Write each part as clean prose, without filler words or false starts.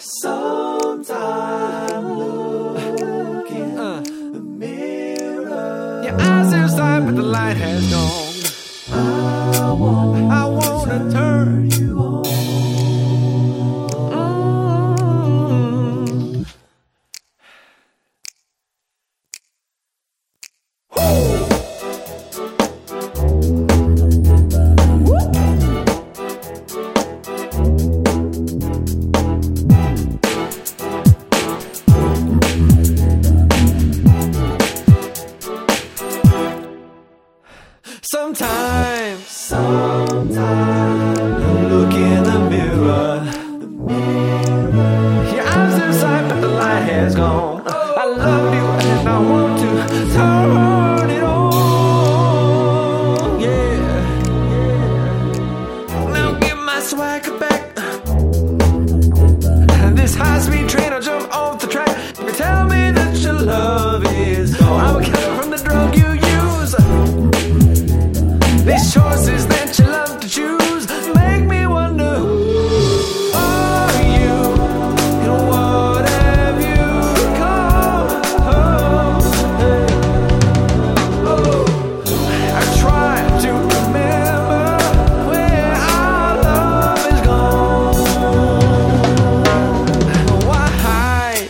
Sometime look in the mirror. Your eyes inside, but the light has gone. I wanna turn you on. Sometimes look in the mirror. Your eyes inside, but the light has gone. I love you and I want to turn it on. Yeah. Now get my swagger back. This high-speed train, I'll jump off the track. You can tell me that your love is gone. I'm a killer from the drug you use. These choices that you love to choose make me wonder who are you and what have you become? I try to remember where our love is gone. Why hide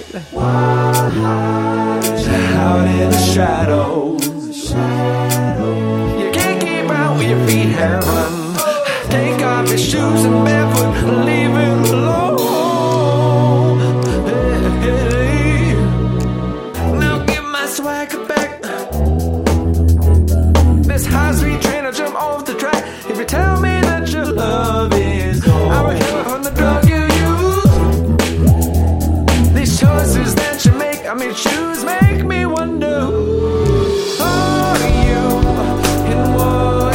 out in the shadows? Your feet have run. Take off your shoes and barefoot, leave it alone. Hey. Now get my swagger back. This high-speed train, I'll jump off the track. If you tell me that your love is gone, I'm a killer from the drug you use. These choices that you make, choose, make me wonder who are you and what.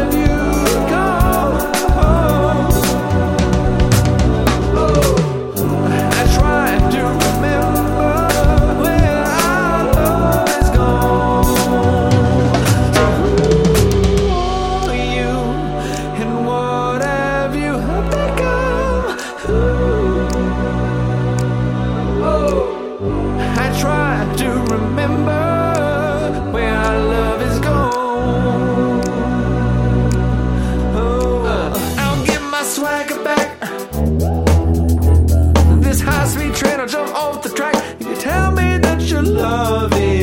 Swagger back. This high-speed train, I'll jump off the track. You tell me that your love is